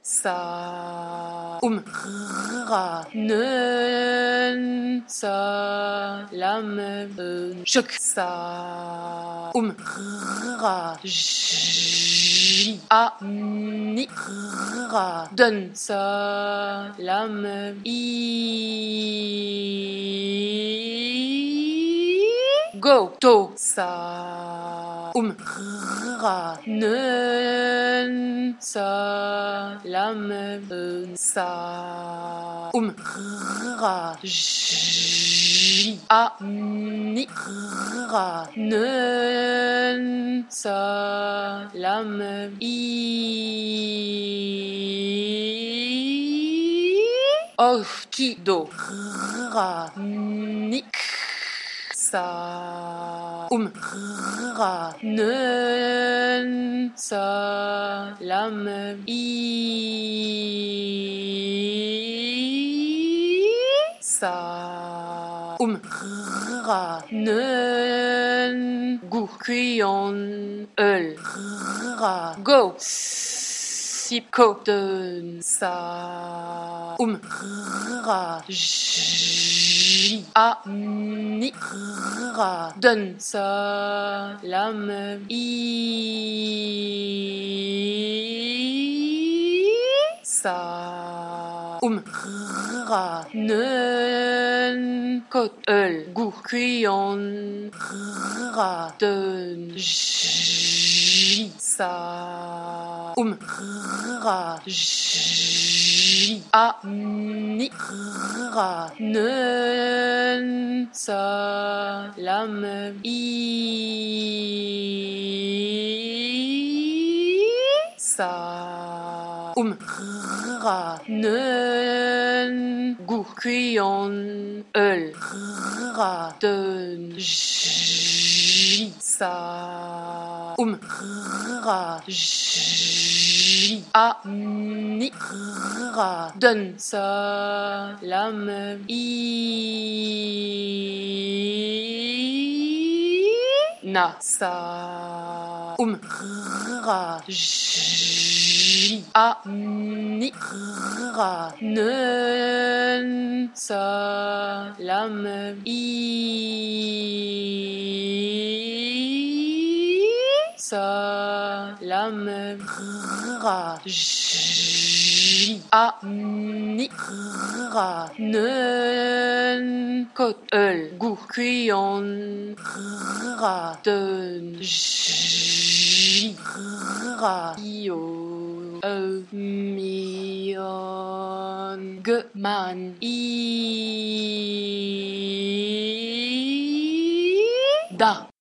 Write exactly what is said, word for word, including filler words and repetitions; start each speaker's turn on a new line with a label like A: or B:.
A: sa um ra nen sa lam un chuk sa um ra j a ni ra den sa lam i go to sa um ra nen sa lam un sa um ra j a ni ra nen sa lam i of ki do ra ni sa um ra nen sa lam i sa um ra nen gu kuyon eul ra go sip ko den sa um ra j a ni ra den sa lam i sa um ra nen kot eul gu kuyon ra den j sa um ra j a ni ra nen sa lam i sa um ra nen gu kuyon eul ra den j sa um ra j a ni ra den sa lam i na sa um ra j a ni ra nen sa lam i sa lam ra j a ni ra nen kot eul gu kuyon ra den j ra io e mion ge man i da